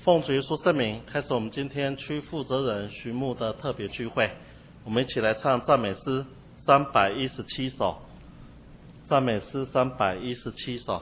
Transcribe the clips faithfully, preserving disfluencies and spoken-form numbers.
奉主耶稣圣名，开始我们今天区负责人徐牧的特别聚会。我们一起来唱赞美诗三百一十七首，赞美诗三百一十七首。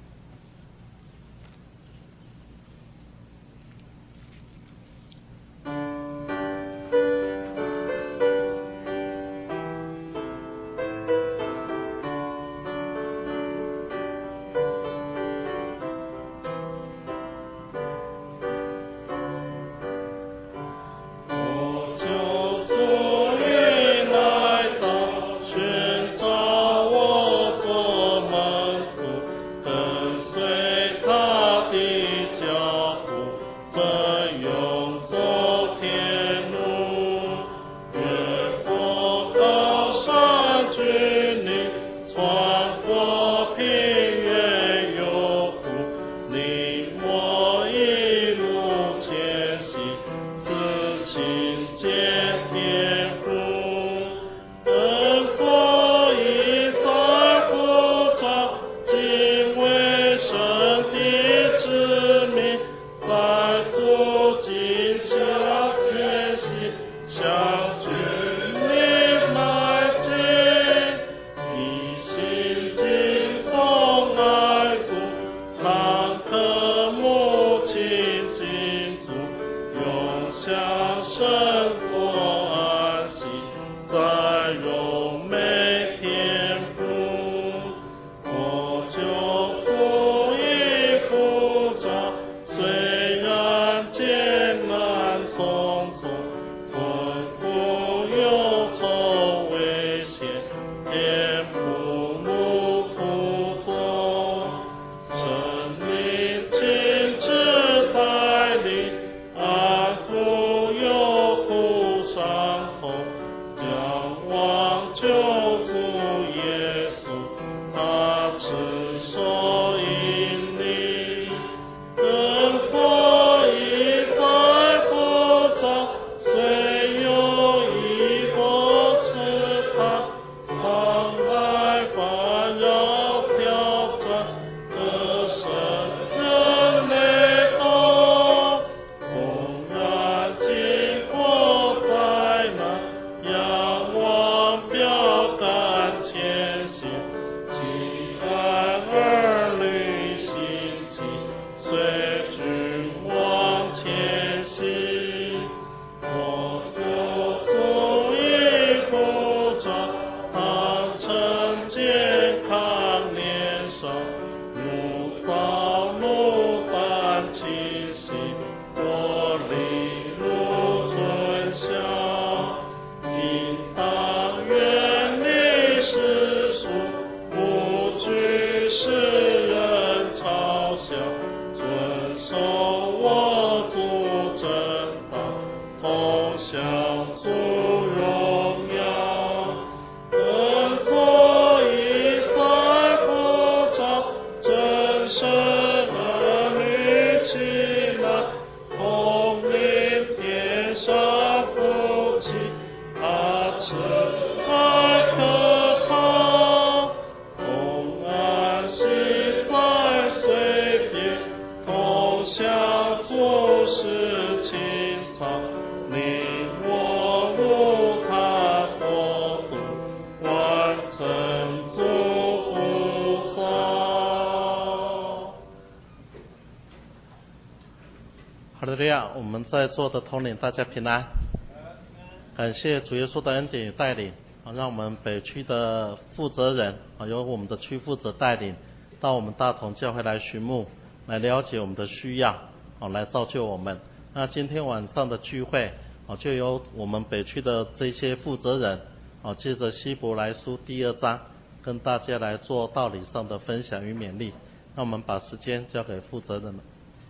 我们在座的统领大家平安，感谢主耶稣的恩典与带领，让我们北区的负责人由我们的区负责带领到我们大同教会来巡牧，来了解我们的需要，来造就我们。那今天晚上的聚会就由我们北区的这些负责人借着希伯来书第二章跟大家来做道理上的分享与勉励。那我们把时间交给负责人们。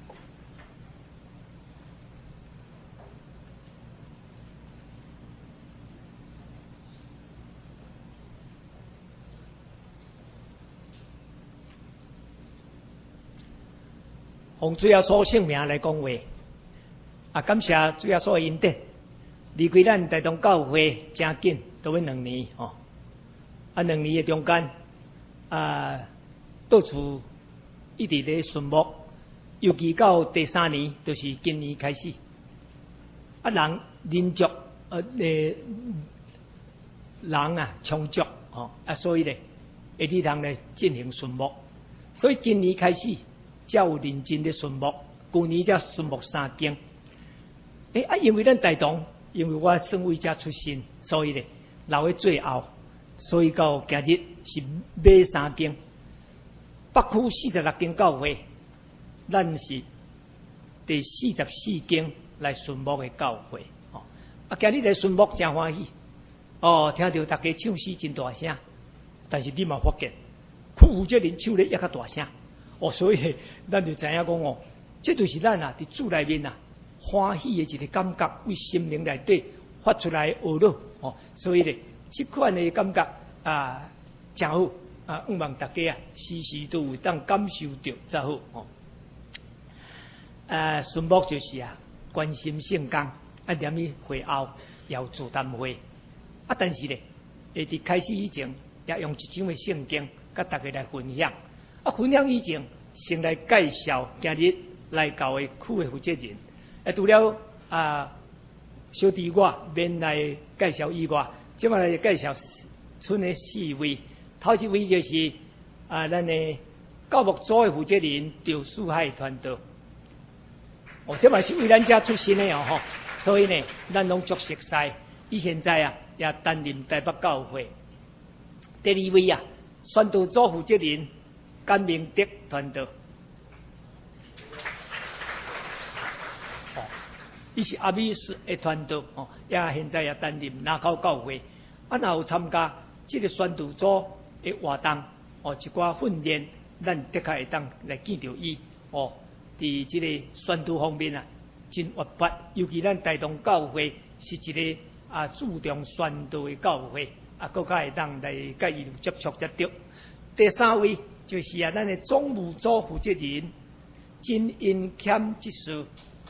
奉主耶稣圣名来讲话，啊！感谢主耶稣的恩典，离开咱台东教会真紧，都要两年哦。啊，两年的中间，啊，到处一直咧顺牧， 尤其到第三年，就是今年开始，啊人人足呃诶人啊充足哦，啊所以咧，会里通咧进行巡牧，所以今年开始才有认真咧巡牧，去年才巡牧三更。诶啊，因为咱台东，因为我算为遮出身，所以咧留喺最后，所以到今日是买三更。北区四十六间教会，咱是第四十四间来巡牧的教会。哦，啊，今日来巡牧真欢喜。哦，听到大家唱诗真大声，但是你嘛发觉，区负责人唱咧也较大声。哦，所以咱就知影讲哦，这就是咱啊伫主内面啊欢喜的一个感觉，为心灵内底发出来学咯。哦，所以咧，这款的感觉啊，真好。啊，希望大家啊，时时都有当感受到才好哦。啊，顺牧就是啊，关心圣工，啊，连伊会后要做谈会，啊，但是咧，下伫开始以前，也用一张的圣经，甲大家来分享。啊，分享以前，先来介绍今日来教的区的负责人。啊，除了啊，小弟我免来介绍以外，即摆来介绍剩的四位。头一位就是啊，咱的教牧组的负责人赵树海传道。哦，这嘛是为咱家出身的哦吼，所以呢，咱拢足熟悉。伊现在啊，也担任台北教会。第二位啊，宣道组负责人甘明德传道。哦，伊是阿美斯的传道哦，也现在也担任南口教会。啊，若有参加这个宣道组的活动哦，一寡训练，咱的确会当来见到伊哦。伫这个宣道方面啊，真活泼，尤其咱台东教会是一个啊注重宣道的教会，啊，更加会当来甲伊接触接触。第三位就是啊，咱的总务组负责人金英谦执事。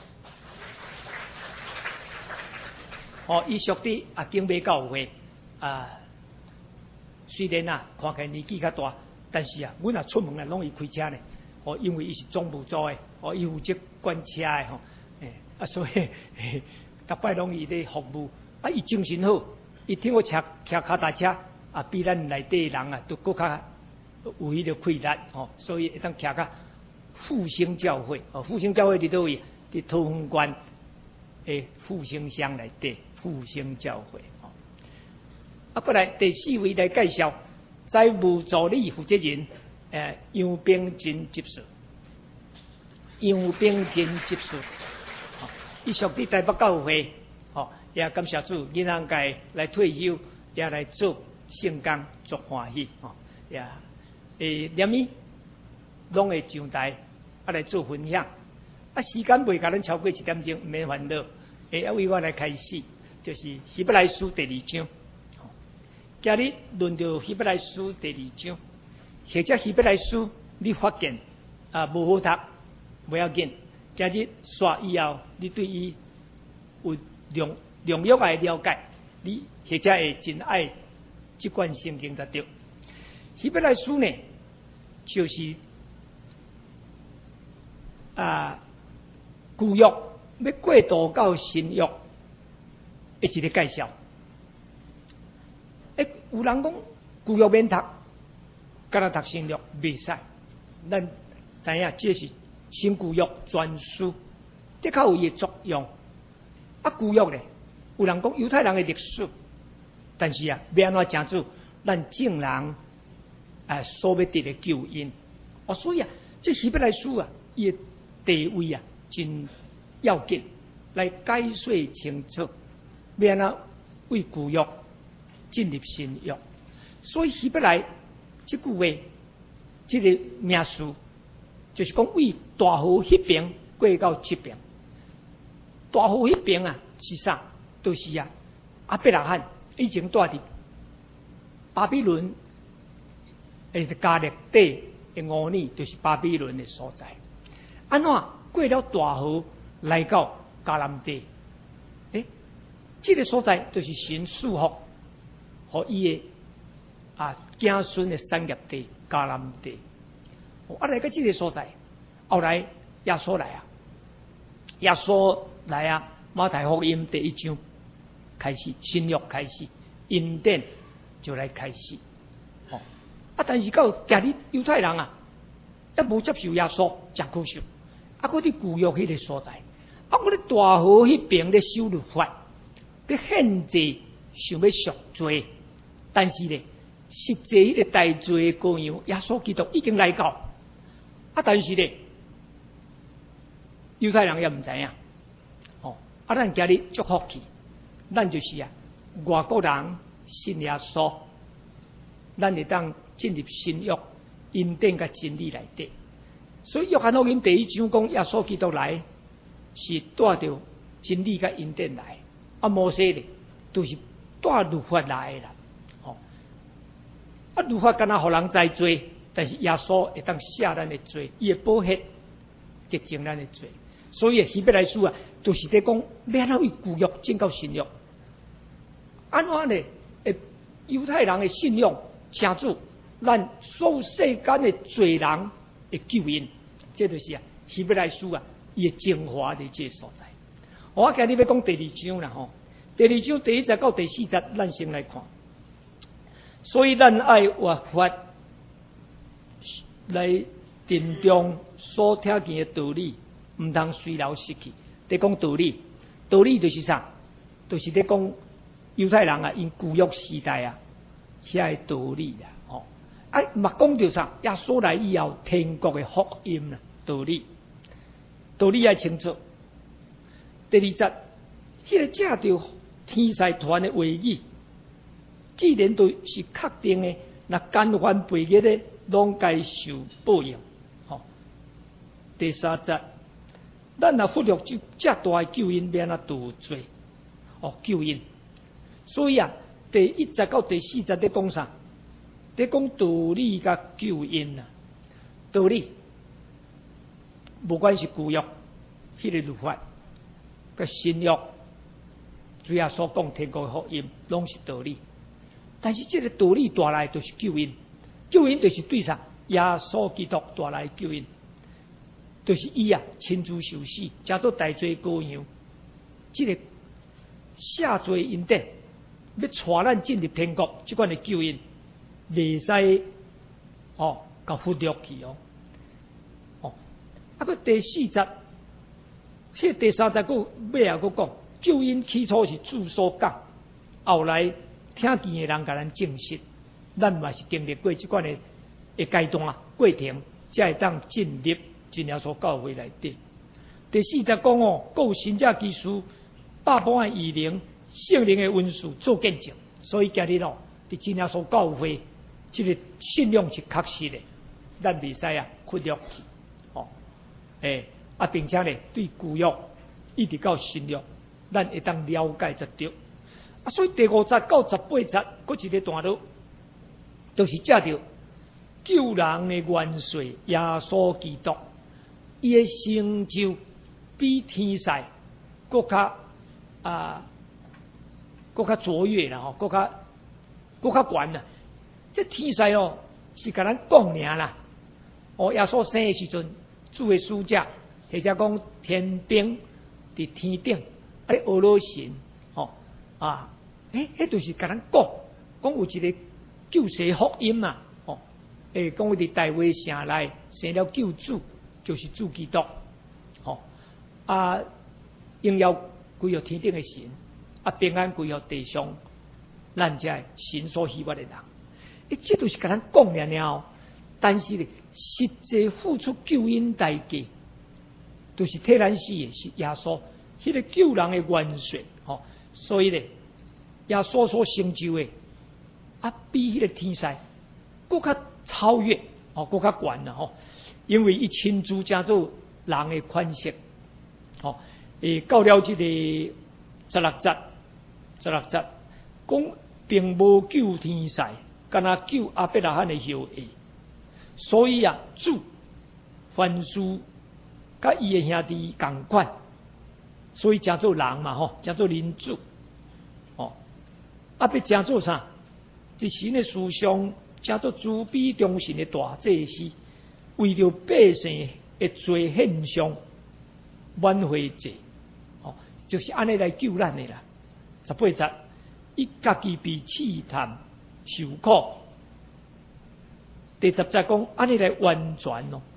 哦，伊属伫啊景美教会啊。虽然啊，看起来年纪较大，但是啊，阮啊出门啊，拢伊开车呢。哦，因为伊是总务组的，哦，伊负责管车的吼，诶、欸，啊，所以逐摆拢伊咧服务。啊，伊精神好，伊听我骑骑脚踏车，啊，比咱内底人啊，都更较有迄个气力，吼、哦，所以会当骑甲复兴教会，哦，复兴教会伫倒位？伫桃园县诶复兴乡内底复兴教会。啊，过来第四位来介绍财务助理负责人，诶，杨炳金执事。杨炳金执事，哦，伊属伫台北教会，哦，也感谢主，银行界来退休，也来做圣工，做欢喜，哦，也诶，连伊拢会上台，啊来做分享。啊，时间袂甲咱超过一点钟，唔免烦恼。诶，啊，为我来开始，就是希伯来书第二章。今日论到希伯来书第二章，或者希伯来书你发现啊无好读，不要紧。今日刷以后，你对伊有量量约的了解，你或者会真爱这卷圣经得着。希伯来书呢，就是啊旧约要过渡到新约的一个介绍。诶，有人讲旧约免读，敢若读新约袂使。咱知影这是新旧约专书，的确有伊的作用。啊，旧约咧，有人讲犹太人的历史，但是啊，要安怎讲做咱正人啊所要得的救恩。哦，所以啊，这希伯来书啊，伊的地位啊，真要紧，来解说清楚，要安怎为旧约进入新约。所以希伯来这句话，这个名词，就是讲为大河迄边过到这边。大河迄边啊，是啥？就是啊，阿伯拉罕以前住伫巴比伦，诶，加勒底的五年，就是巴比伦的所在。安怎过了大河来到迦南地？诶，这个所在就是神祝福，和伊的啊子孙的产业地迦南地。啊，来到这个所在，后来耶稣来啊，耶稣来啊，马太福音第一章开始，新约开始，恩典就来开始。哦，啊，但是到今日犹太人啊，也无接受耶稣，真可惜。啊，嗰啲旧约迄个所在，啊，我哋大河迄边咧修律法，咧限制想要赎罪，但是咧，实际迄个大罪的羔羊，耶稣基督已经来到。啊，但是咧，犹太人也唔知影。哦，啊，咱今日祝福去，咱就是啊，外国人信耶稣，咱会当进入新约恩典甲真理内底。所以约翰福音第一章讲，耶稣基督来是带着真理甲恩典来，啊，摩西咧都是带律法来的啦。哦，啊，律法敢若互人知罪。但是耶稣会当赦咱的罪，伊会保险洁净咱的罪。所以希伯来书啊，就是在讲要安怎为旧约进到新约，安怎呢？诶，犹太人的信仰请主，咱所有世间的罪人的救恩，这就是啊希伯来书啊伊的精华的这所在。我今日要讲第二章啦吼，第二章第一节到第四节，咱先来看。所以咱爱活法。来定中所听见的道理，唔通随流失去。在讲道理，道理就是啥？就是在讲犹太人啊，因旧约时代啊，遐个道理啦。哦，啊，嘛讲到啥？耶稣来以后，天国的福音啦，道理，道理要清楚。第二节，迄、那个借着天使团的话语，既然都是确定的，那干犯背逆的。拢该受报应，吼、哦。第三节，咱若忽略这这大的救恩，免啊得罪，哦救恩。所以啊，第一节到第四节在讲啥？在讲道理甲救恩啊。道理，不管是旧约迄个律法，甲新约，主要所讲天国福音，拢是道理。但是这个道理带来就是救恩。救恩就是对啥？耶稣基督带来救恩，就是伊啊亲自受死，加做大罪羔羊，这个赦罪恩典，要带咱进入天国，这款的救恩，袂使哦，甲忽略去哦。哦，啊个第四节，这第三节个尾啊个讲，救恩起初是主所讲，后来听见的人甲咱证实。咱嘛是经历过这款的的阶段啊过程，才会当进入真耶稣教会内底。第四节讲哦，有神者基督、百般的异灵、圣灵的温数做见证。所以今日哦，伫真耶稣教会，这个信仰是确实的，咱袂使啊忽略去。哦，诶啊，并且咧对旧约一直到新约，咱会当了解得到。啊，所以第五节到十八节，佫一个段落。都是借着救人的元帅耶稣基督，伊的成就比天使更加啊，更加卓越啦吼，更加更加悬啦。这天使哦是甲咱讲尔啦，哦耶稣生的时阵，主的使者或者讲天兵伫天顶，啊咧俄罗神吼啊，诶，迄就是甲咱讲，讲有一个。救世福音啊！哦，诶，讲伫大卫城内生了救主，就是主基督。哦，啊，荣耀归予天顶的神，啊，平安归予地上咱遮神所喜悦的人。诶，这都是甲咱讲了了，但是咧，实际付出救恩代价，都是替咱死的是耶稣，迄、那个救人的元帅。哦，所以咧，耶稣所成就的。啊，比迄个天使更加超越，哦，更加悬啦吼！因为伊亲自加做人的款式，哦，诶，到了这个十六节，十六节讲并无救天使，敢若救阿伯拉罕的后裔，所以啊，主凡事甲伊的兄弟共款，所以加做人嘛吼，加做人主，哦，啊，要加做啥？伫神的思想，加做慈悲忠信的大祭司，为着百姓会做献上挽回祭，哦，就是安尼来救咱的啦。十八节，伊家己被试探受苦。第十节讲安尼来完全咯。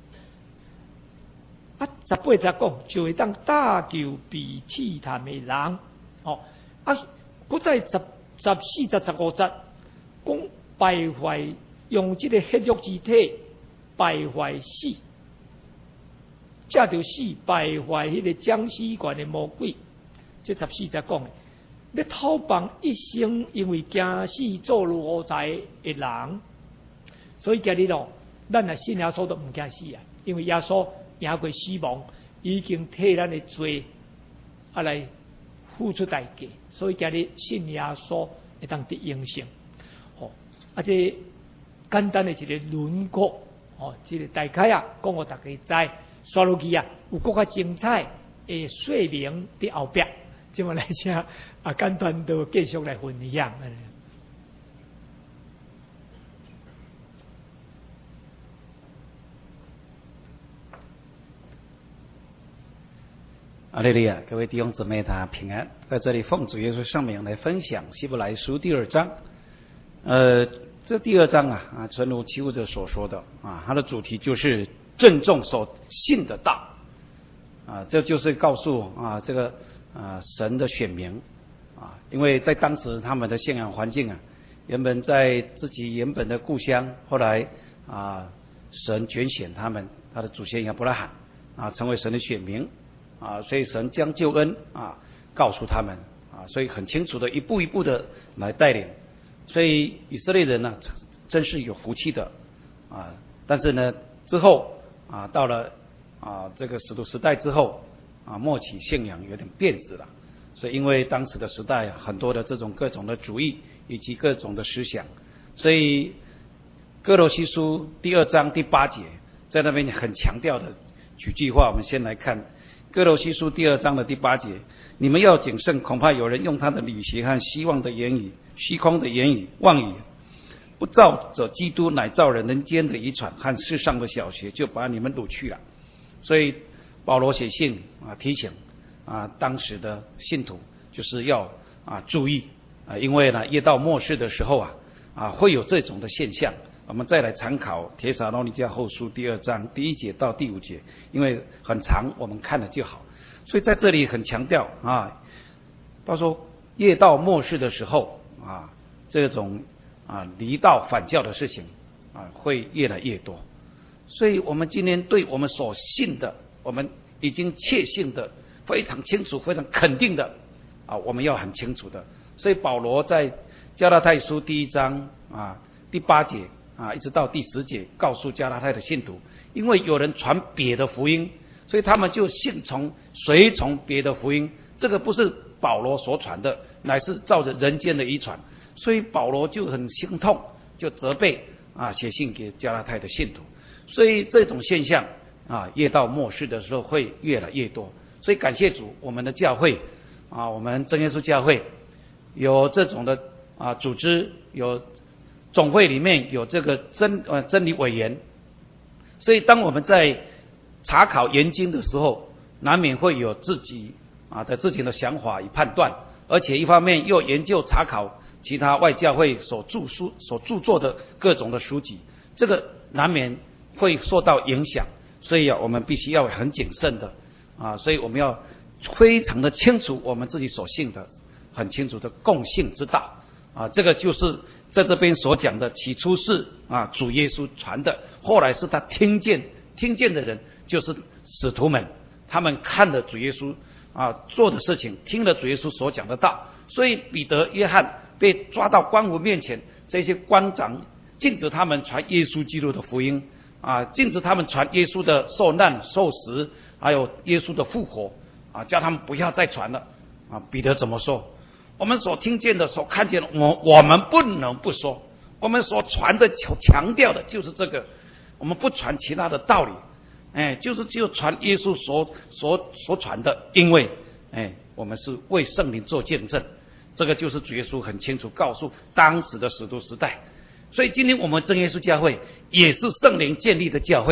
啊，十八节讲就会当打救被试探的人，哦，啊，搁在十十四节、十五节讲败坏，用这个血肉之体败坏死，这就是败坏迄个将死权的魔鬼。这十四节讲的，要讨帮一生因为惊死做奴才的人，所以今日咯，咱若信耶稣都唔惊死啊，因为耶稣赢过死亡，已经替咱的罪啊来付出代价，所以今日信耶稣会当得永生。哦，啊这简单的一个轮廓，哦，这个大概啊，讲互大家知，刷落去啊，有更加精彩的说明伫后壁。今晚来请啊，简单都继续来分享。 哈利路亚，各位弟兄姊妹，大家平安。在这里奉主耶稣圣名来分享希伯来书第二章。呃，这第二章啊啊，诚如祈务者所说的啊，它的主题就是郑重所信的道啊，这就是告诉啊这个啊神的选民啊，因为在当时他们的信仰环境啊，原本在自己原本的故乡，后来啊神拣选他们，他的祖先亚伯拉罕啊成为神的选民。啊，所以神将救恩啊告诉他们啊，所以很清楚的一步一步的来带领，所以以色列人呢真是有福气的啊。但是呢之后啊到了啊这个使徒时代之后啊，末期信仰有点变质了，所以因为当时的时代很多的这种各种的主义以及各种的思想，所以哥罗西书第二章第八节在那边很强调的几句话，我们先来看。哥罗西书第二章的第八节，你们要谨慎，恐怕有人用他的礼邪和希望的言语、虚空的言语、妄语，不照着基督乃造人人间的遗传和世上的小学，就把你们掳去了。所以保罗写信啊提醒啊当时的信徒，就是要啊注意啊，因为呢越到末世的时候啊啊会有这种的现象。我们再来参考帖撒罗尼迦后书第二章第一节到第五节，因为很长，我们看了就好。所以在这里很强调啊，到时候越到末世的时候啊，这种啊离道反教的事情啊会越来越多。所以我们今天对我们所信的，我们已经确信的非常清楚、非常肯定的啊，我们要很清楚的。所以保罗在加拉太书第一章啊第八节。啊，一直到第十节，告诉加拉太的信徒，因为有人传别的福音，所以他们就信从随从别的福音。这个不是保罗所传的，乃是照着人间的遗传。所以保罗就很心痛，就责备啊，写信给加拉太的信徒。所以这种现象啊，越到末世的时候会越来越多。所以感谢主，我们的教会啊，我们真耶稣教会有这种的啊组织有。总会里面有这个真呃真理委员，所以当我们在查考研经的时候，难免会有自己啊的自己的想法与判断，而且一方面又研究查考其他外教会所著书所著作的各种的书籍，这个难免会受到影响，所以啊我们必须要很谨慎的啊，所以我们要非常的清楚我们自己所信的，很清楚的共信之道啊，这个就是。在这边所讲的，起初是啊主耶稣传的，后来是他听见听见的人，就是使徒们，他们看了主耶稣啊做的事情，听了主耶稣所讲的道，所以彼得、约翰被抓到官府面前，这些官长禁止他们传耶稣基督的福音啊，禁止他们传耶稣的受难、受死，还有耶稣的复活啊，叫他们不要再传了啊。彼得怎么说？我们所听见的、所看见的，我我们不能不说。我们所传的、强调的就是这个，我们不传其他的道理，哎，就是只有传耶稣所所所传的，因为哎，我们是为圣灵做见证。这个就是主耶稣很清楚告诉当时的使徒时代。所以今天我们真耶稣教会也是圣灵建立的教会，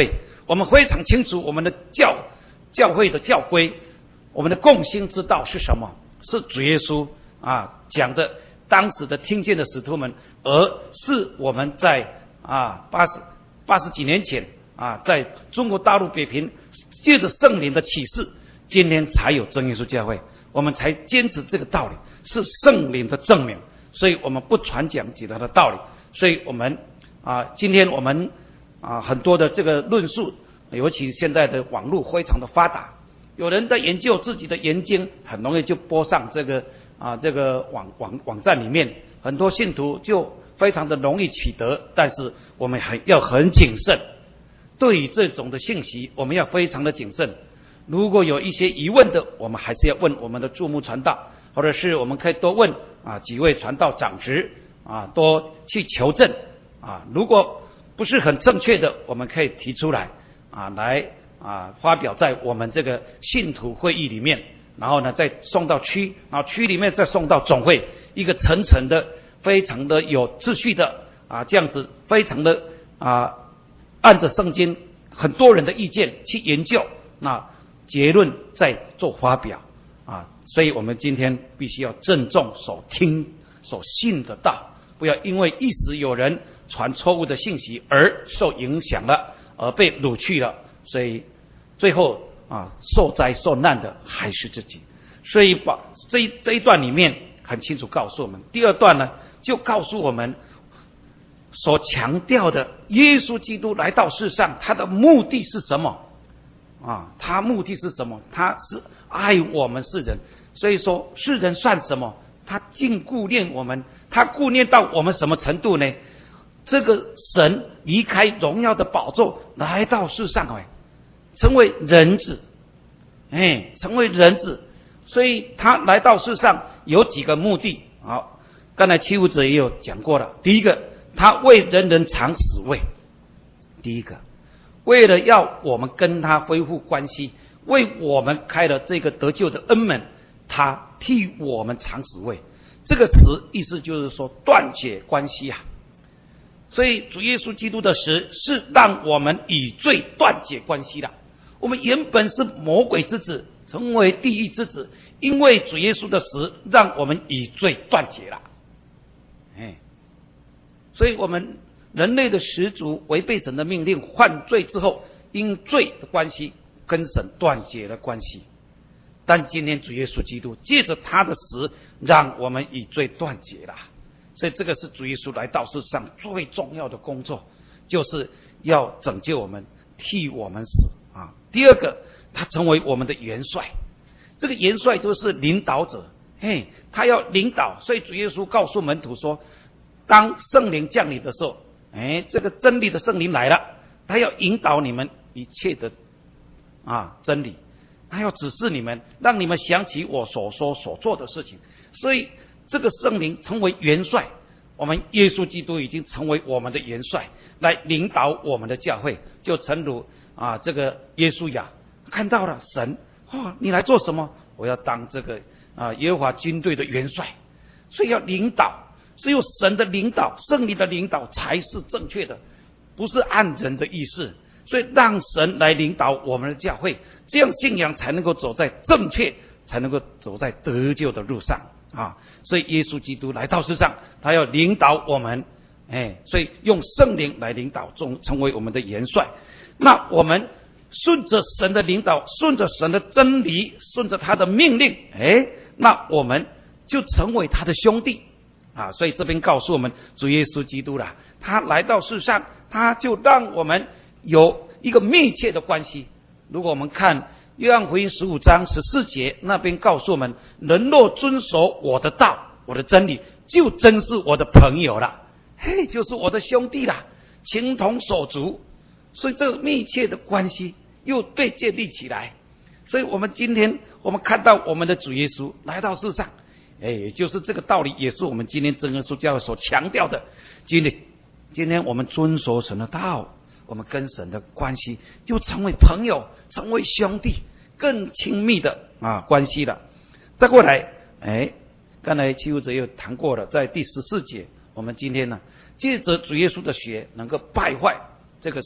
我们非常清楚我们的教教会的教规，我们的共兴之道是什么？是主耶稣啊讲的，当时的听见的使徒们，而是我们在啊八十八十几年前啊，在中国大陆北平借着圣灵的启示，今天才有真耶稣教会，我们才坚持这个道理，是圣灵的证明，所以我们不传讲其他的道理。所以我们啊，今天我们啊很多的这个论述，尤其现在的网络非常的发达，有人在研究自己的研经，很容易就播上这个啊这个网网网站里面，很多信徒就非常的容易取得，但是我们很要很谨慎，对于这种的信息，我们要非常的谨慎。如果有一些疑问的，我们还是要问我们的注目传道，或者是我们可以多问啊几位传道长执啊，多去求证啊。如果不是很正确的，我们可以提出来啊，来啊发表在我们这个信徒会议里面，然后呢再送到区，然后区里面再送到总会，一个层层的，非常的有秩序的啊，这样子非常的啊，按着圣经很多人的意见去研究，那结论再做发表啊。所以我们今天必须要郑重所听所信的道，不要因为一时有人传错误的信息而受影响了，而被掳去了，所以最后啊受灾受难的还是自己。所以把这一这一段里面很清楚告诉我们，第二段呢就告诉我们所强调的耶稣基督来到世上，他的目的是什么啊？他目的是什么？他是爱我们世人，所以说世人算什么？他竟顾念我们，他顾念到我们什么程度呢？这个神离开荣耀的宝座来到世上，哎，成为人子，哎，成为人子，所以他来到世上有几个目的。好，刚才七五者也有讲过了。第一个，他为人人尝死味。第一个，为了要我们跟他恢复关系，为我们开了这个得救的恩门，他替我们尝死味。这个死意思就是说断绝关系啊。所以主耶稣基督的死是让我们与罪断绝关系的。我们原本是魔鬼之子，成为地狱之子，因为主耶稣的死让我们与罪断绝了。哎，所以我们人类的始祖违背神的命令犯罪之后，因罪的关系跟神断绝了关系。但今天主耶稣基督借着他的死让我们与罪断绝了。所以这个是主耶稣来到世上最重要的工作，就是要拯救我们，替我们死啊。第二个，他成为我们的元帅，这个元帅就是领导者，嘿，他要领导。所以主耶稣告诉门徒说，当圣灵降临的时候，哎，这个真理的圣灵来了，他要引导你们一切的啊真理，他要指示你们，让你们想起我所说所做的事情。所以这个圣灵成为元帅，我们耶稣基督已经成为我们的元帅，来领导我们的教会。就诚如啊，这个耶稣呀，看到了神，哦，你来做什么？我要当这个啊耶和华军队的元帅，所以要领导。只有神的领导，圣灵的领导才是正确的，不是按人的意思。所以让神来领导我们的教会，这样信仰才能够走在正确，才能够走在得救的路上啊！所以耶稣基督来到世上，他要领导我们，哎，所以用圣灵来领导，中成为我们的元帅。那我们顺着神的领导，顺着神的真理，顺着他的命令，哎，那我们就成为他的兄弟啊！所以这边告诉我们，主耶稣基督啦，他来到世上，他就让我们有一个密切的关系。如果我们看约翰福音十五章十四节，那边告诉我们，人若遵守我的道，我的真理，就真是我的朋友了，嘿，就是我的兄弟啦，情同手足。所以这个密切的关系又被建立起来。所以我们今天我们看到我们的主耶稣来到世上，哎，就是这个道理，也是我们今天真耶稣教会所强调的。今天今天我们遵守神的道，我们跟神的关系又成为朋友，成为兄弟，更亲密的啊关系了。再过来，哎，刚才七五者又谈过了，在第十四节，我们今天呢，借着主耶稣的血能够败坏这个死，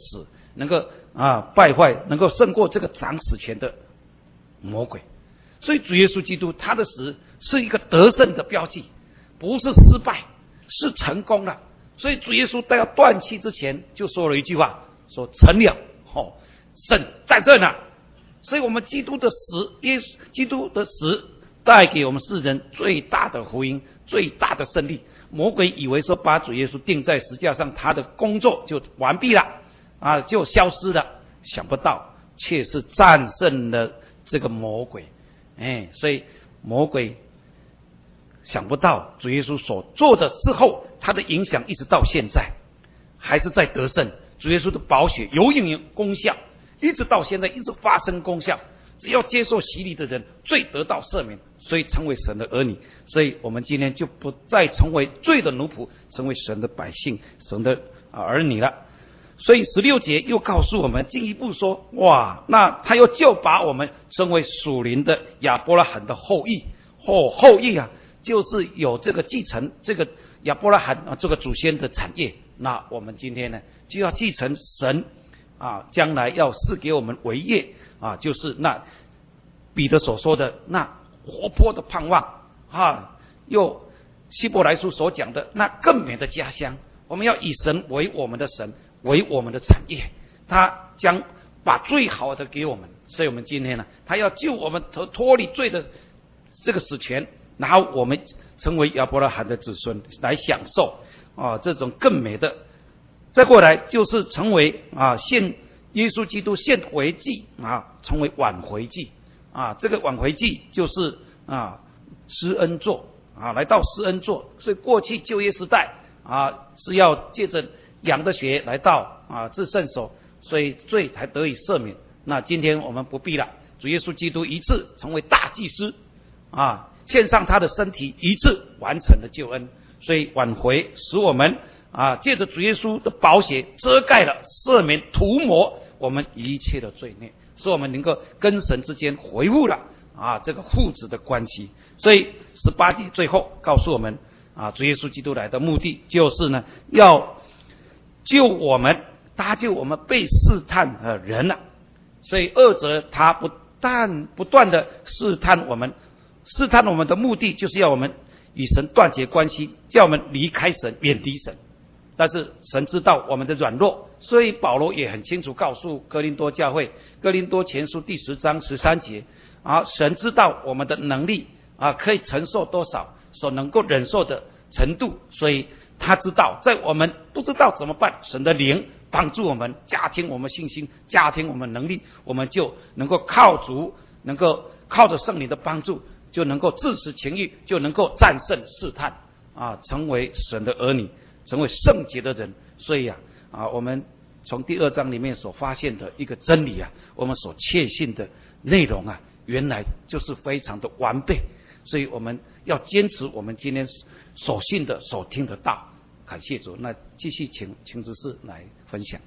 能够啊败坏，能够胜过这个掌死权的魔鬼。所以主耶稣基督他的死是一个得胜的标记，不是失败，是成功了。所以主耶稣在要断气之前就说了一句话，说成了，哦，胜在这呢。所以我们基督的死，耶稣基督的死带给我们世人最大的福音，最大的胜利。魔鬼以为说把主耶稣钉在十字架上，他的工作就完毕了啊，就消失了。想不到却是战胜了这个魔鬼，哎，所以魔鬼想不到主耶稣所做的之后，他的影响一直到现在还是在得胜。主耶稣的宝血有影功效，一直到现在一直发生功效。只要接受洗礼的人，罪得到赦免，所以成为神的儿女。所以我们今天就不再成为罪的奴仆，成为神的百姓，神的儿女了。所以十六节又告诉我们进一步说，哇，那他又就把我们称为属灵的亚伯拉罕的后裔。哦，后裔啊，就是有这个继承这个亚伯拉罕啊这个祖先的产业。那我们今天呢，就要继承神啊将来要赐给我们为业啊，就是那彼得所说的那活泼的盼望啊，又希伯来书所讲的那更美的家乡。我们要以神为我们的神，为我们的产业，他将把最好的给我们。所以我们今天呢，他要救我们脱脱离罪的这个死权，然后我们成为亚伯拉罕的子孙，来享受啊这种更美的。再过来就是成为啊献耶稣基督献回祭啊，成为挽回祭啊。这个挽回祭就是啊施恩座啊，来到施恩座。所以过去旧约时代啊是要借着羊的血来到啊至圣所，所以罪才得以赦免。那今天我们不必了，主耶稣基督一次成为大祭司啊，献上他的身体，一次完成了救恩。所以挽回使我们啊借着主耶稣的宝血遮盖了、赦免、涂抹我们一切的罪孽，使我们能够跟神之间恢复了啊这个父子的关系。所以十八节最后告诉我们啊，主耶稣基督来的目的就是呢，要救我们，搭救我们被试探的人了。所以二者他不但不断的试探我们，试探我们的目的就是要我们与神断绝关系，叫我们离开神，远离神。但是神知道我们的软弱，所以保罗也很清楚告诉哥林多教会，哥林多前书第十章十三节啊，神知道我们的能力啊可以承受多少，所能够忍受的程度，所以他知道在我们不知道怎么办，神的灵帮助我们，加添我们信心，加添我们能力，我们就能够靠主，能够靠着圣灵的帮助，就能够致死情欲，就能够战胜试探啊，成为神的儿女，成为圣洁的人。所以啊啊，我们从第二章里面所发现的一个真理啊，我们所确信的内容啊，原来就是非常的完备。所以我们要坚持我们今天所信的、所听的道。感谢主。那继续请请执事来分享。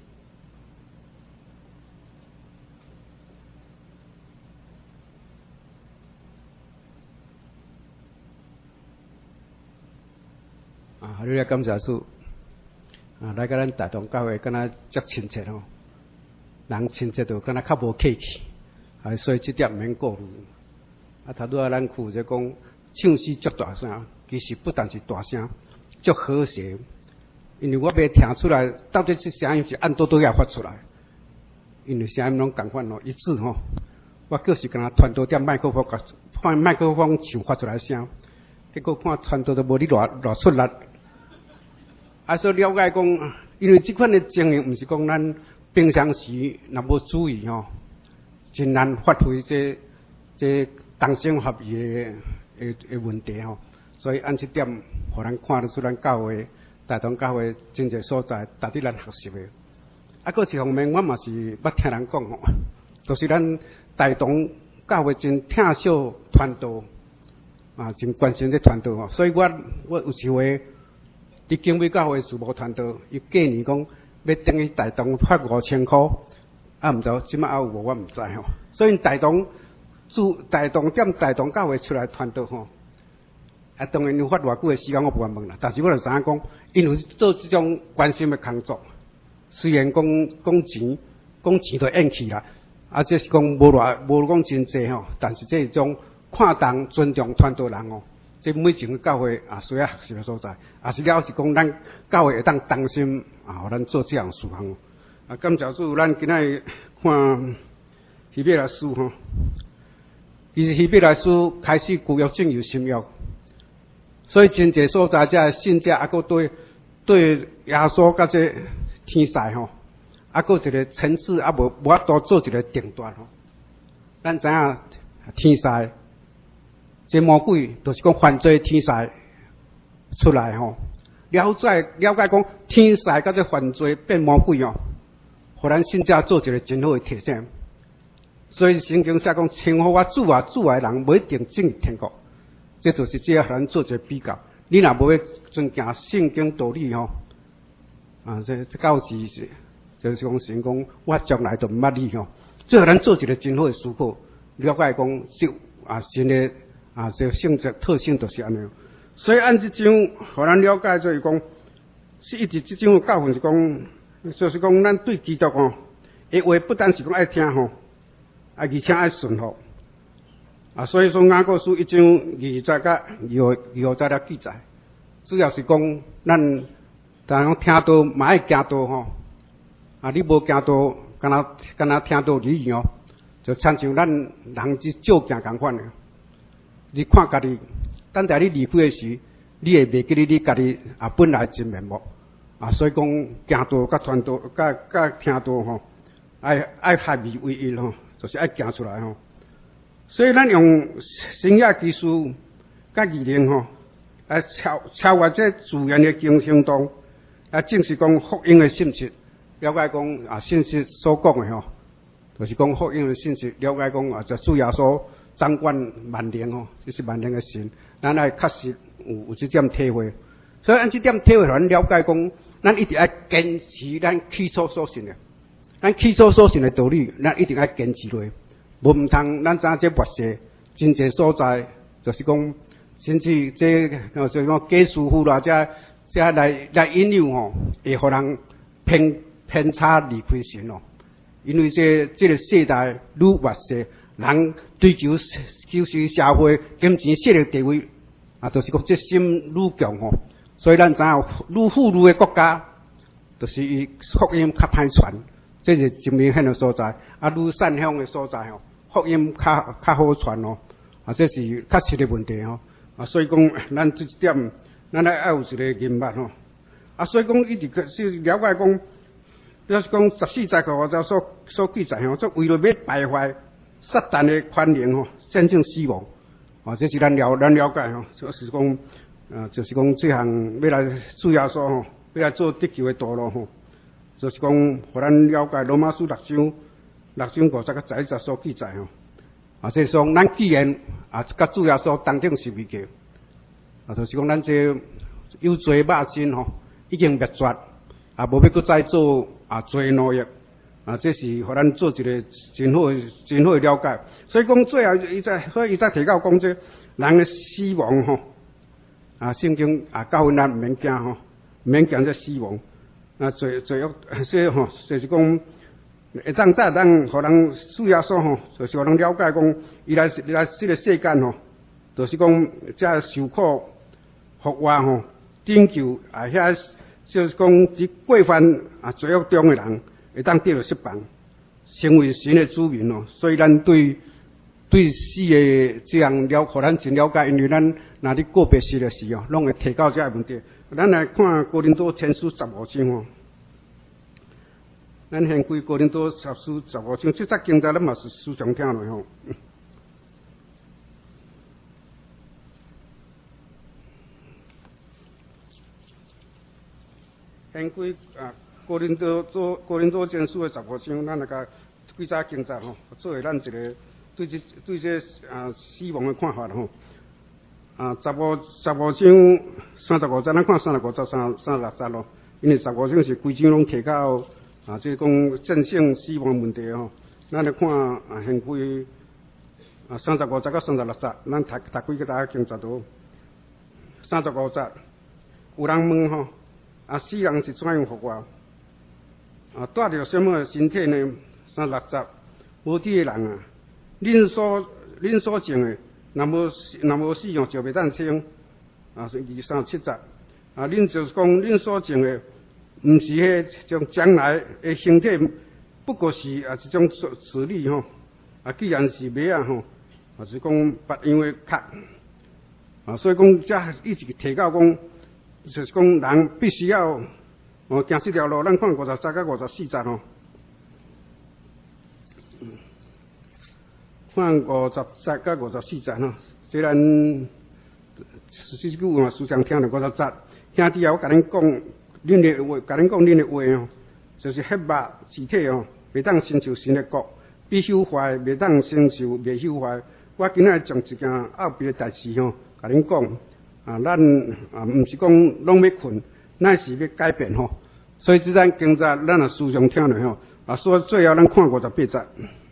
啊，哈利路亚，感谢主。啊，来甲咱大同教会，敢若足亲切吼，人亲切到敢若较无客气，啊，所以这点免顾虑。啊，头拄仔咱负责讲唱诗足大声，其实不但是大声，足和谐。因为我要听出来，到底这声音是按多多要发出来，因为声音拢共款咯，一致吼。我就是敢若传到点麦克风，换麦克风唱发出来声，结果看传到都无你偌偌出力。啊，所以了解讲，因为这款的情形，毋是讲咱平常时若无注意吼，真难发挥这这同声合意的的的问题吼。所以按这点，互咱看得出咱教会。大同教会真侪所在，值得咱学习的。啊，个是方面，我嘛是捌听人讲吼，就是咱大同教会真疼惜传道，啊，真关心这传道吼。所以我我有时会伫景美教会事务传道，伊建议讲要等于大同发五千块，啊，毋知即摆还有无我毋知吼。所以大同驻大同踮大同教会出来传道吼。啊，当然你发偌久的时间我不敢问啦，但是我就知影讲，因为做这种关心的工作，虽然讲讲钱讲钱都咽去啦。啊，这是讲无偌无讲真济吼，但是这种看重尊重传道人哦，这每一个教会啊需要学习的所在，也是了是讲咱教会会当当心啊，互咱做这样事项哦。啊，感谢主，咱今仔看希伯来书吼，其实希伯来书开始旧约正有新约，所以真济所在这信者啊，个对对耶稣甲这天使吼。啊，搁一个层次啊，无无法度做一个定断吼。咱知影天使，这魔鬼就是讲犯罪天使出来吼。了解了解讲天使甲这犯罪变魔鬼哦，互咱信者做一个真好的提醒。所以圣经写讲，称呼我主啊主的人，不一定进天国。这就是只互咱做一个比较。你若无要遵行圣经道理吼，啊，这这到时是。就是讲神讲，我将来就毋捌你吼。最后咱做一个真好的思考，了解讲这啊神的啊这性质特性就是安尼。所以按这种，互咱了解就是讲，是一直这种教训是讲，就是讲咱对基督哦，的话不单是讲爱听吼，啊而且爱顺服。啊，所以说雅各书一章二十甲二二十了记载，主要是讲咱但讲听道嘛爱行道吼。啊！你无行道，敢若敢若听到语言哦，就亲像咱人之照镜共款的。你看家己，等待你离开的时，你会袂记得你家己啊本来真面目啊。所以讲行道甲传道甲甲听道吼，爱爱合二为一吼，就是爱行出来吼。所以咱用新约技术甲语言吼，来超超越这自然的经行动，啊，正是讲福音的性质。了解讲啊，信息所讲的吼，就是讲福音的信息。了解讲啊，就主耶稣掌管万灵吼，这是万灵的神。咱爱确实有有这点体会，所以按这点体会，咱了解讲，咱一定要坚持咱起初所信的，咱起初所信的道理，咱一定要坚持落。无毋通咱知影这末世真济所在，就是讲甚至这就是讲假师傅啦，这这来来引诱吼，会互人偏。偏差离开神哦，因为这这个世代愈越世，人追求求取社会金钱、势力地位啊，就是讲这心愈强吼。所以咱知影愈富裕的国家，就是伊福音较歹传，这是真明显的所在。啊，愈善乡的所在吼，福音较较好传哦。啊，这是确实的问题吼。啊，所以讲咱这一点，咱爱有一个认识吼。啊，所以讲一直是了解讲。要是讲十四节课我就所所记载吼，这为了要败坏撒旦的权能吼，战胜死亡，啊，这是咱了咱了解吼，就是讲，呃，就是讲这项要来主耶稣吼，要来做得救的道路吼，就是讲，互咱了解罗马书六章六章五十个十一节所记载吼，啊，即是讲咱既然啊，甲主耶稣当中是未记，啊，就是讲咱这有罪肉身吼，已经灭绝。啊，无要搁再做啊罪奴役啊，这是互咱做一个真好、真好的了解。所以讲最后伊再，所以伊再提到讲这人的死亡吼，啊，圣经啊教训咱毋免惊吼，毋免惊这死亡。啊，罪罪恶，这吼就是讲，会当再当互人主耶稣吼，就是互人了解讲，伊来伊来这个世间吼，就是讲这受苦、复活吼，拯救啊遐。就是讲，伫过犯啊罪恶中的人，会当得到释放，成为神的子民哦。所以咱对对死的这样了，互咱真了解，因为咱若伫个别死的时哦，拢会提到这个问题。咱来看哥林多前书十五章哦，咱先归哥林多前书十五章，这则经节咱嘛是时常听落吼。先归啊，哥林多做哥林多前书的十五章，咱来甲几则经节吼，作为咱一个对这对这啊死亡的看法吼。啊，十五十五章三十五节，咱看三十五节、三三十六节咯。因为十五章是规章拢提到啊，即讲战胜死亡问题吼。咱来看啊，先归啊三十五节到三十六节，咱读读几个大家经节都。三十五节，有人问吼。啊，死人是怎样复活？啊，带着什么身体呢？ 三六十，无知的人啊，恁所恁所种的，若无若无使用就袂当生。啊，是二三七十啊，恁就是讲恁所种的，毋是迄种将来的形体，不过是啊一种词理吼。啊，既然是马啊吼，啊是讲别样的壳。啊，所以讲，这一直提到讲，就是讲人必须要哦行这条路，咱看五十三到五十四节哦，看五十三到五十四节吼，虽然这句话时常听到五十节，兄弟啊，我甲恁讲，恁的话，甲恁讲恁的话哦，就是血肉肢体哦，袂当成就神的国，必朽坏，袂当成就袂朽坏。我今仔从一件奥秘的代志吼。甲恁讲啊，咱啊毋是讲拢要困，乃是要改变吼。所以即咱今早咱也时常听落吼，啊，所以最后咱看五十八节，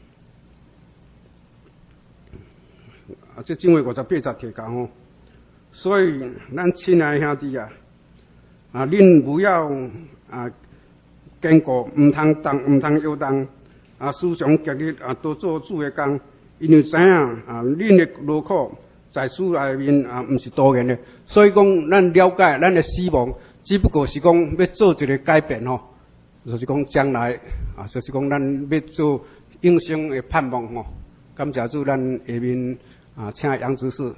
啊，这正话五十八节提到吼。所以咱亲爱兄弟啊，啊，恁不要啊坚固，毋通动，毋通摇动，啊，时常竭力啊多做主的工，因为知影啊，恁的劳苦。在书内面啊，毋是多元的，所以讲，咱了解咱的死亡，只不过是讲要做一个改变吼，就是讲将来啊，就是讲咱要做永生的盼望吼。感谢主，咱下面啊，请杨执事。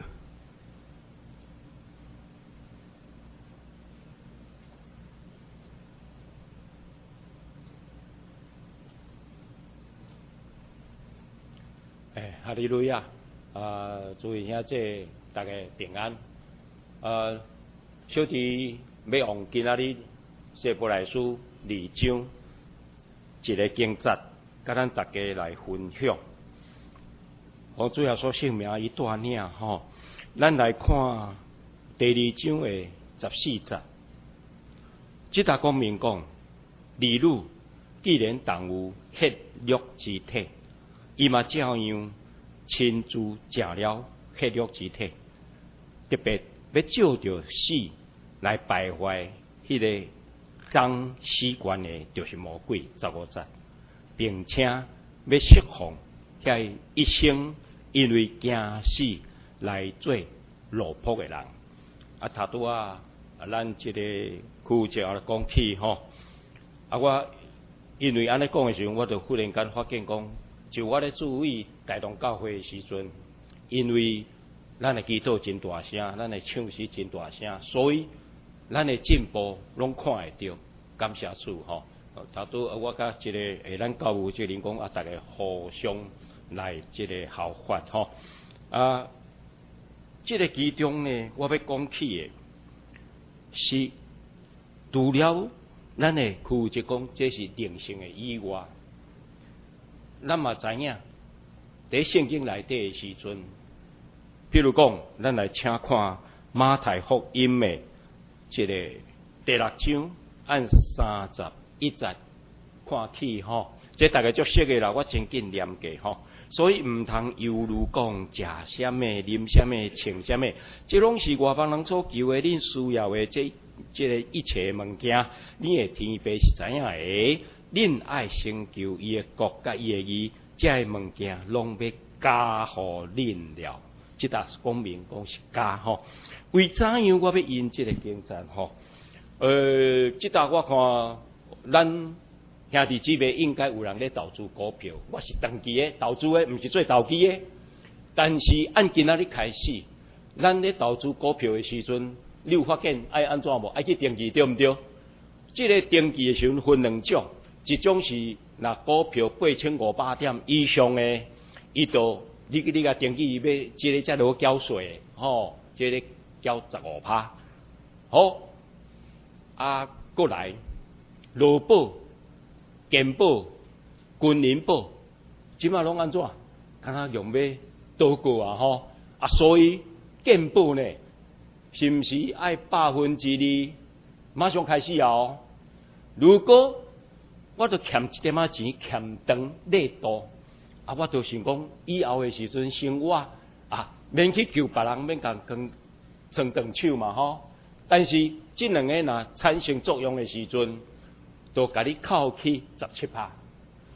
哎，哈利路亚。啊，诸位兄姐，大家平安。呃，小弟要用今仔日希伯来书二章一个经节，甲咱大家来分享。我主要说姓名一段领吼，咱来看第二章的十四节。即搭讲明讲，例如既然动有血肉之体，伊嘛照样。亲自食了血肉之体，特别要照着死来败坏迄个脏死惯的，就是魔鬼十五节，并且要释放遐一生因为惊死来做落魄的人。啊，头拄啊，咱即个区长来讲起吼，啊，我因为安尼讲的时候，我就忽然间发现讲。就我咧注意台东教会的时阵，因为咱的祈祷真大声，咱的唱诗真大声，所以咱的进步拢看会到。感谢主吼！头拄我甲一个诶，咱教务这人讲啊，大家互相来即个效法吼。啊，即、这个其中呢，我要讲起的是除了咱的区就讲这是灵性的以外。咱嘛知影，伫圣经内底的时阵，譬如讲，咱来请看马太福音的即个第六章按三十一节看起吼，这大概足熟的啦，我真紧念过吼。所以毋通犹如讲食啥物、啉啥物、穿啥物，这拢是外邦人所求的，恁需要的这这个一切物件，你的天父是知影的。恁爱成就伊的国甲伊的义，这物件拢要加互恁了。即搭讲明讲是加吼。为怎样我要引这个经章吼？呃，即搭我看咱兄弟姊妹应该有人咧投资股票，我是长期的投资的，毋是做投机的。但是按今仔日开始，咱咧投资股票的时阵，你有发现爱安怎无？爱去登记对毋对？即、这个登记的时阵分两种。一种是若股票八千五百点以上的，伊就你你甲登记要即个才落缴税的，吼，即、这个缴十五趴。好，啊，过来，劳保、健保、军人保，即马拢安怎？敢若用要倒过啊吼，啊，所以健保呢，是毋是爱百分之二？马上开始哦。如果我都欠一点仔钱，欠长累多，啊！我就想讲，以后的时阵生活啊，免去求别人，免共跟撑长手嘛吼。但是这两个若产生作用的时阵，都甲你扣去十七趴。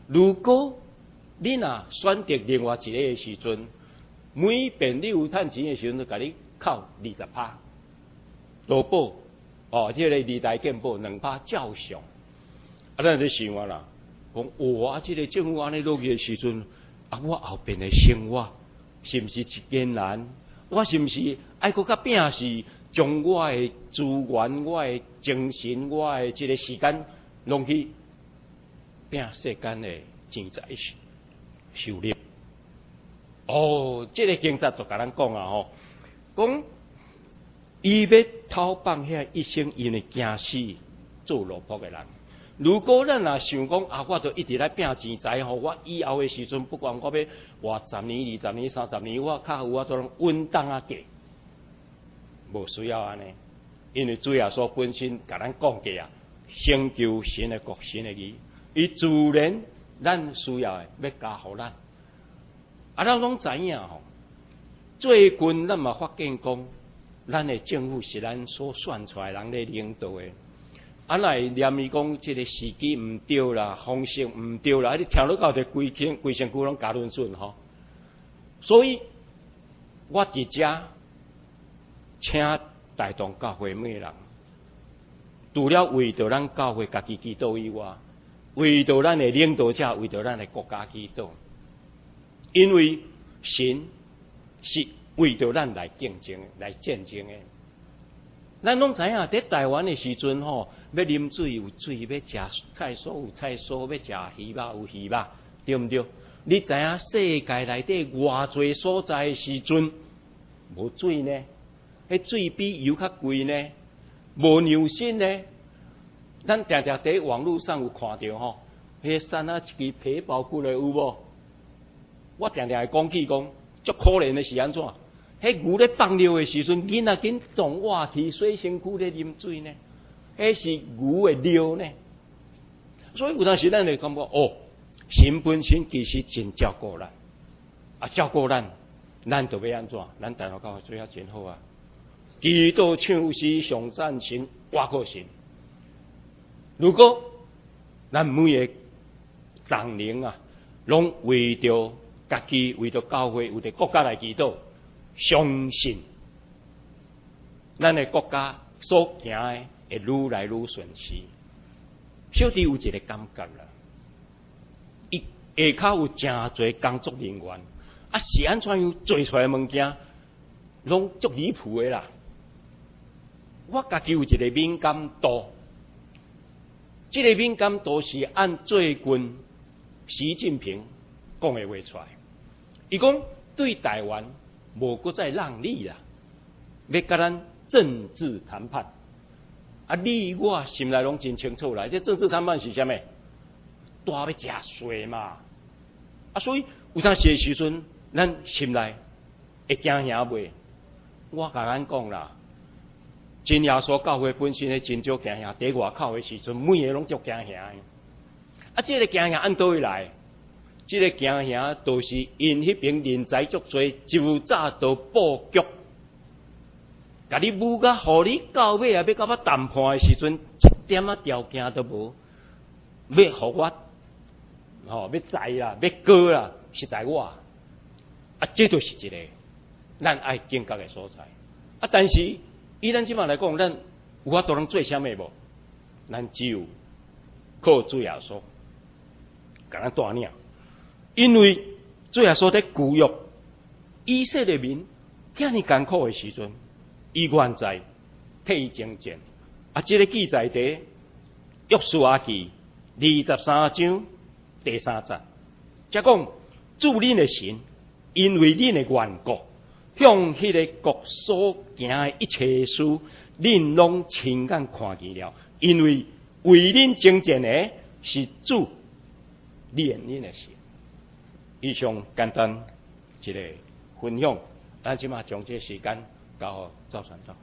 如果你若选择另外一个的时阵，每遍你有趁钱的时阵，就甲你扣二十趴，劳保哦，即、这个二代健保两趴照常。啊，咱就想啊啦，讲哇，即、这个政府安尼落去的时阵，啊，我后边的生活是毋是一艰难？我是毋是爱搁较拼是将我的资源、我的精神、我的即个时间，拢去拼世间的钱财收入？哦，即、这个警察就甲咱讲啊吼，讲伊要偷放遐一生因为惊死做落魄的人。如果咱若想讲啊，我就一直来拼钱财吼，我以后的时阵，不管我要活十年、二十年、三十年，我较有我都能稳当啊过，无需要安尼。因为主耶稣本身甲咱讲过啊，成就神的国、神的义，伊自然咱需要的要加互咱。啊，咱拢知影吼，最近咱嘛发现讲，咱的政府是咱所选出来人咧领导的。啊，来念伊讲，即个时机毋对啦，方式毋对啦，你听落到就规天规身躯拢加润顺吼。所以，我伫遮请大同教会每个人，除了为着咱教会家己祈祷以外，为着咱的领导者，为着咱的国家祈祷，因为神是为着咱来竞争、来战争的。咱拢知影，伫台湾的时阵吼，要啉水有水，要食菜蔬有菜蔬，要食鱼肉有鱼肉，对毋对？你知影世界内底偌侪所在的时阵无水呢？迄水比油较贵呢？无牛身呢？咱常常伫网络上有看到吼，迄山啊一支皮包骨的有无？我常常会讲起讲，足可怜的是安怎？迄牛咧放尿的时阵，囡仔紧撞活去洗身躯咧啉水呢？迄是牛的尿呢？所以有当时咱就感觉哦，神本身其实真照顾咱，啊照顾咱，咱就要安怎？咱台湾教会做遐真好啊！祈祷唱诗上赞神，外国神。如果咱每个人人啊，拢为着家己、为着教会、为着国家来祈祷。相信咱的国家所行的会愈来愈顺遂。小弟有一个感觉啦，伊下骹有真侪工作人员，啊是安怎样做出来的物件，拢足离谱的啦。我家己有一个敏感度，这个敏感度是按最近习近平讲的话出来，伊讲对台湾。无搁再让利啦，要甲咱政治谈判。啊，你我心内拢真清楚啦，这政治谈判是啥物？大要食税嘛。啊，所以有当时的时阵，咱心内会惊吓袂？我甲咱讲啦，真耶稣教会本身咧真少惊吓，伫外口的时阵，每个拢足惊吓的。啊，这个惊吓按倒位来？这个惊吓都是因迄边人才足多，就早都布局，甲你舞甲，互你到尾啊，要到要谈判的时阵，一点仔条件都无，要互我，吼、哦，要宰啦，要割啦，是在我，啊，这就是一个咱爱警觉的所在。啊，但是以咱即马来讲，咱有法度能做啥物无？咱只有靠主耶稣，甲咱带领。因为主耶稣在旧约以色列民遐尼艰苦的时阵，伊愿在替伊征战。啊，这个记载伫约书亚記二十三章第三節，即講主恁的神，因為恁的緣故，向迄個國所行的一切事，恁攏親眼看見了。因為為恁征戰的是主憐恁的神。以上簡單一個分享，咱即馬將這時間交予趙傳道。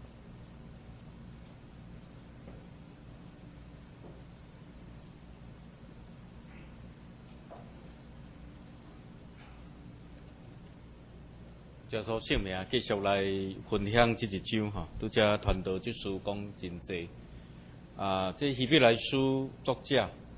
接受性命继续来分享这一章哈，拄则传道即书讲真济啊，这希伯来书作者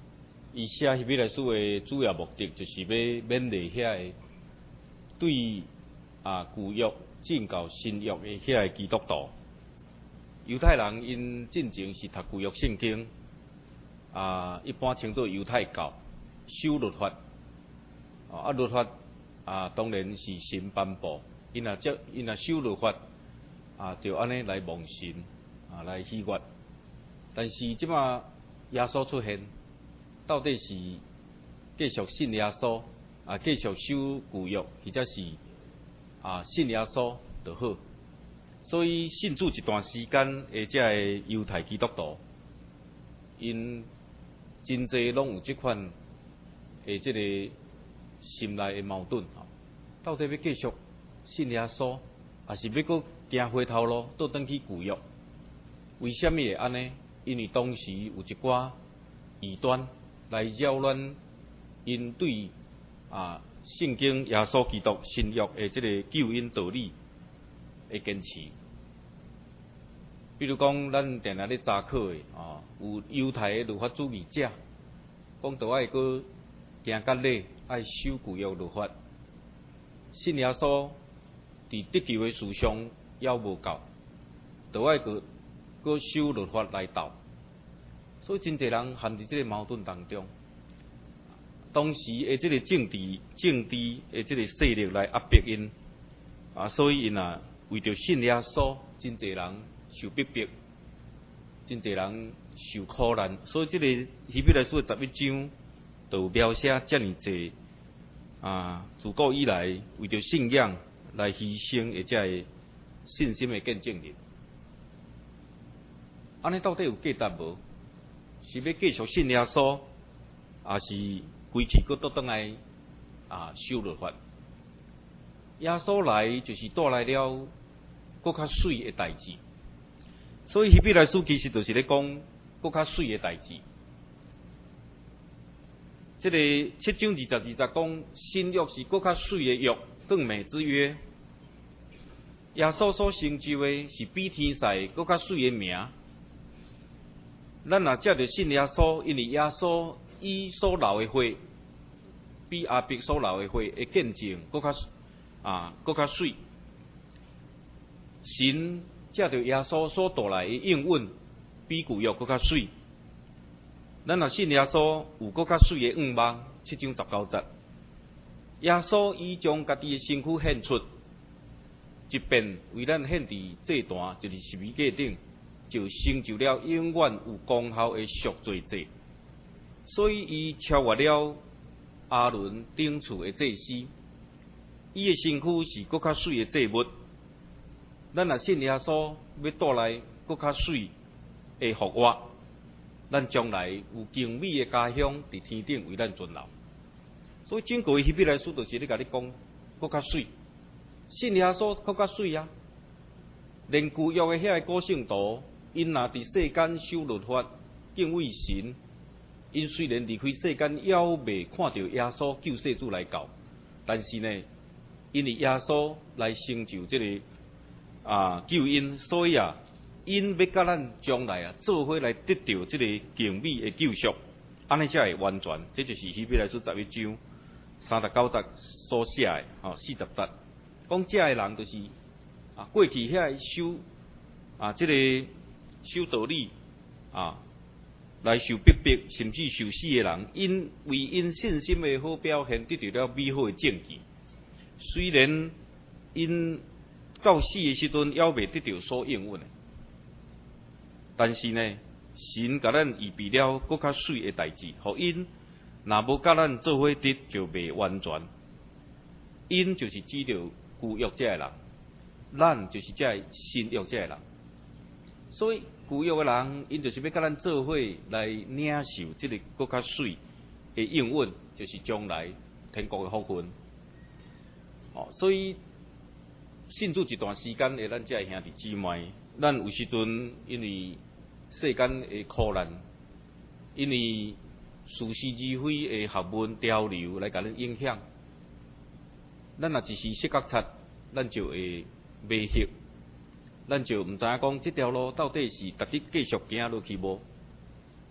伊写希伯来书的主要目的，就是要勉励遐个对啊旧约进到新约的遐个基督徒。犹太人因进前是读旧约圣经，啊，一般称作犹太教，守律法。啊，律法啊，当然是神颁布，因若接因若守律法，啊，就安尼来望神，啊，来喜悦。但是即马耶稣出现，到底是继续信耶稣，啊，继续守旧约，或者是啊信耶稣就好？所以信主一段时间的这个犹太基督徒，因真济拢有即款的即个心内的矛盾吼，到底要继续信耶稣，还是要搁行回头路，倒转去旧约？为什么会安尼？因为当时有一寡异端来扰乱因对啊圣经耶稣基督新约的即个救恩道理的坚持。比如讲，咱定定咧查考的啊，有犹太的律法主义者，讲都爱搁行较礼，爱守旧约律法。信耶稣伫得救的事上还无够，都爱搁搁守律法来斗。所以真侪人陷伫即个矛盾当中。当时的即个政治政治的即个势力来压迫因啊，所以因啊为着信耶稣，真侪人受逼迫，真侪人受苦难，所以即个希伯来书的十一章就有描写遮尔济啊，自古以来为着信仰来牺牲的遮个信心的见证人。安尼到底有价值无？是要继续信耶稣，还是归去搁倒转来啊守律法？耶稣来就是带来了搁较水的代志。所以希伯来书其实就是咧讲搁较水的代志。这个七章二十二十讲新约是搁较水的约，更美之约。耶稣所成就的是比天使搁较水的名。咱若接着信耶稣，因为耶稣伊所流的血，比阿伯所流的血的见证搁较啊搁较水。神借着耶稣所带来的应允，比旧约搁较水。咱若信耶稣有搁较水的愿望，七章十九节，耶稣已将家己的身躯献出，一遍为咱献伫祭坛，就是十字架顶，就成就了永远有功效的赎罪祭。所以伊超越了阿伦顶厝的祭司，伊的身躯是搁较水的祭物。咱若信耶稣要带来搁较水的复活，咱将来有更美的家乡伫天顶为咱存留。所以整个希伯来书就是咧甲你讲搁较水，信耶稣搁较水啊！连旧约的遐个古圣徒，因若伫世间守律法、敬畏神，因虽然离开世间，还未看到耶稣救世主来到，但是呢，因为耶稣来成就这个啊救恩，所以啊，因要甲咱将来啊做伙来得到这个更美的救赎，安尼才会完全。这就是希伯来书十一章三十九节所写的，吼四十节，讲这个人就是啊过去遐个修啊这个修道理啊来受逼迫，甚至受死的人，因为因信心的好表现，得到了美好的证据。虽然因到死的时阵，还未得到所应允的，但是呢，神甲咱预备了搁较水的代志，互因若无甲咱做伙得，就未完全。因就是指着旧约这个人，咱就是这个新约这个人。所以旧约的人，因就是要甲咱做伙来领受这个搁较水的应允，就是将来天国的福分。哦，所以信主一段时间的咱这兄弟姊妹，咱有时阵因为世间的苦难，因为似是而非的学问潮流来甲咱影响，咱若一时失觉察，咱就会迷惑，咱就毋知影讲这条路到底是值得继续行落去无。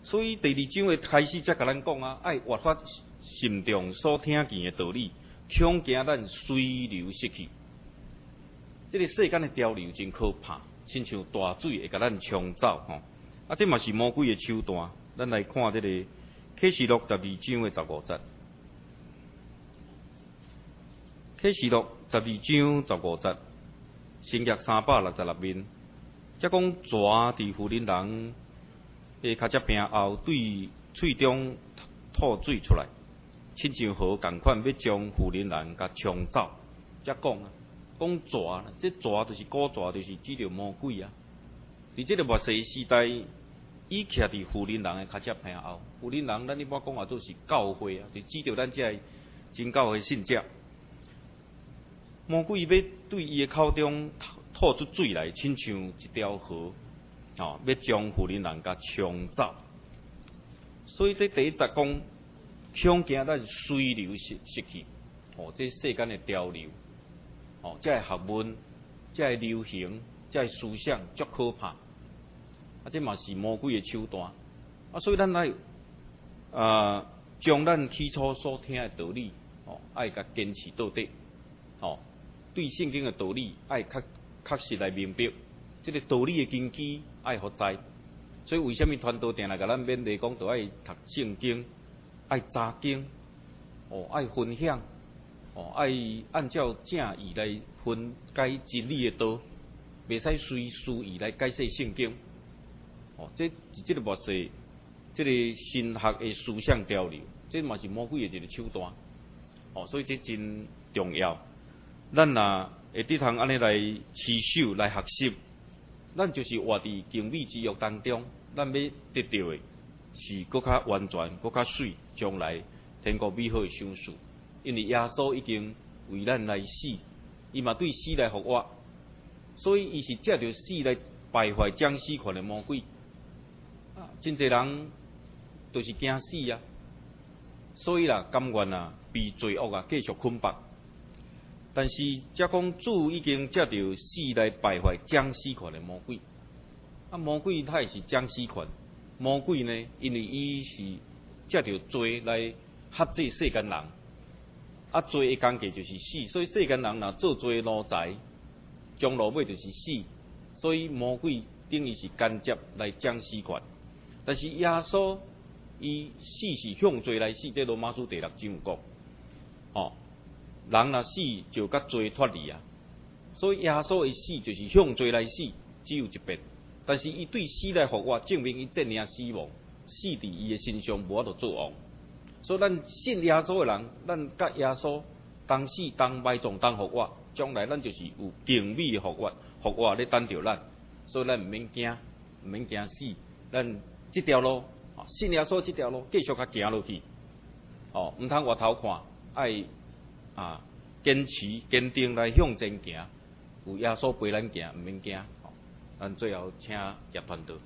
所以第二章的开始才甲咱讲啊，爱活发心中所听见的道理，恐惊咱随流失去。这个世间的潮流真可怕，亲像大水会甲咱冲走吼。啊，这嘛是魔鬼的手段。咱来看这个启示录十二章的十五节。启示录十二章十五节，新约三百六十六面，则讲蛇伫妇人人的脚趾边后，对喙中吐水出来，亲像河共款，要将妇人人甲冲走。则讲啊，讲蛇，这蛇就是古蛇，就是指着魔鬼啊。伫这个末世时代，伊徛伫妇人人的脚趾边后，妇人人咱一般讲话都是教会啊，就指着咱这真教的信者。魔鬼要对伊的口中吐出水来，亲像一条河，哦，要将妇人人甲冲走。所以这第一节讲，恐惊咱随流失失去，哦，这世间的潮流，哦，这学问，这流行，这思想，足可怕。啊，这嘛是魔鬼的手段。啊，所以咱来，呃，将咱起初所听的道理，哦，爱甲坚持到底，哦。对圣经的道理，爱确确实来明白，这个道理的根基爱何在？所以为什么传道定来甲咱勉励讲，都爱读圣经，爱查经，哦，爱分享，哦，爱按照正义来分解真理的道，袂使随私意来解释圣经。哦，这是这个末世，这个神学的思想潮流，这嘛是魔鬼的一个手段。哦，所以这真重要。咱若会得通安尼来持守来学习，咱就是活伫经美之约当中，咱要得到的是更较完全、更较水，将来天国美好的赏赐。因为耶稣已经为咱来死，伊嘛对死来复活，所以伊是借着死来败坏将死权的魔鬼。啊，真侪人都是惊死啊，所以啦，甘愿啊被罪恶啊继续捆绑。但是，则讲主已经借着死来败坏将死权的魔鬼。啊，魔鬼他也是将死权。魔鬼呢，因为伊是借着罪来辖制世间人。啊，罪的工价就是死，所以世间人若做罪奴才，将落尾就是死。所以魔鬼等于是间接来将死权。但是耶稣伊死是向罪来死，这罗马书第六章有讲。哦。人若死就甲罪脱离啊，所以耶稣的死就是向罪来死，只有一遍。但是伊对死来复活，证明伊战胜死亡，死伫伊的身上无法度作王。所以咱信耶稣的人，咱甲耶稣当死、当埋葬、当复活，将来咱就是有更美的复活，复活咧等着咱。所以咱毋免惊，毋免惊死，咱这条路，信耶稣这条路继续甲行落去。哦，毋通回头看，爱。啊，坚持、坚定来向前行，有耶稣陪咱行，毋免惊。咱最后请叶团队。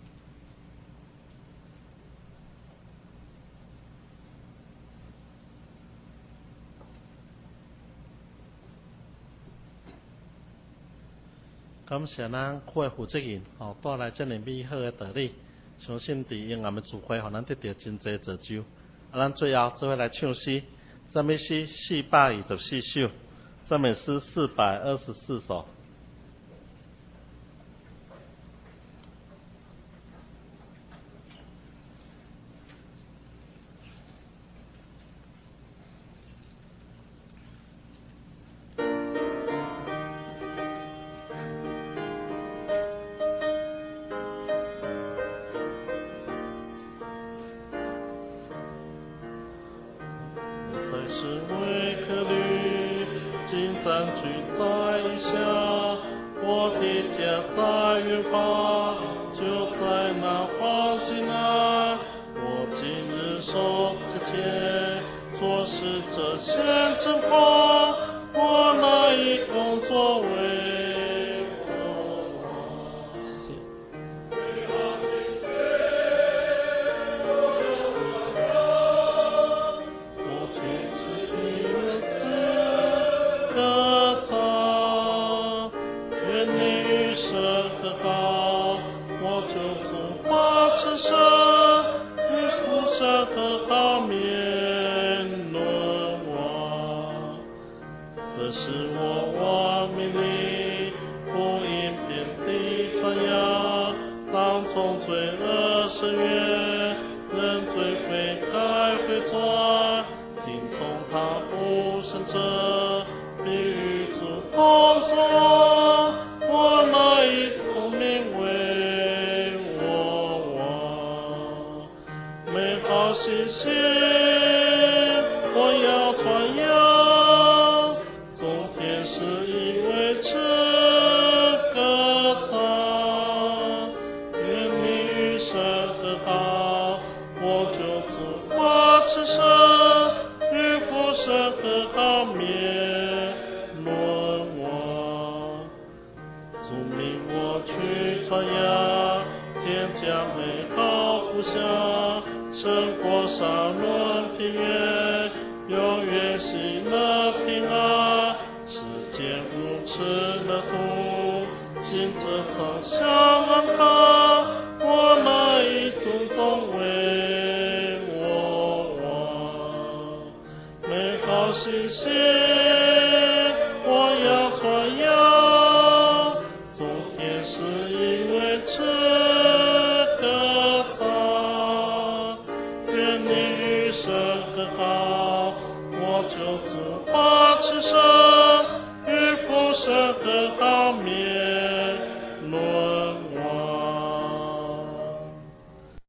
感谢咱会负责人吼带来这么美好的道理，相信伫因暗的聚会，互咱得到真侪造就。啊，咱最后做伙来唱诗。赞美诗四百二十四首，赞美诗四百二十四首。是为客旅，金山居在下，我的家在远方，就在那黄金岸。我今日手之前，做事这显真话，我那一工作为。我就从花城上从罪恶深渊，认罪悔改悔转，听从他不胜者，必与主同坐。我那以聪明为我王，美好信心我要传扬，总天使因为吃歌唱，愿你与神和好，我就自夸此生，与父神和好面论我，主命我去传扬，天降美好福享，胜过沙伦平原，永远喜乐平安，世间无耻的苦，行者曾向安康，我那以尊重为我王，美好信息我要传扬，总天使因为吃歌唱，愿你与神和好，我就自夸此生。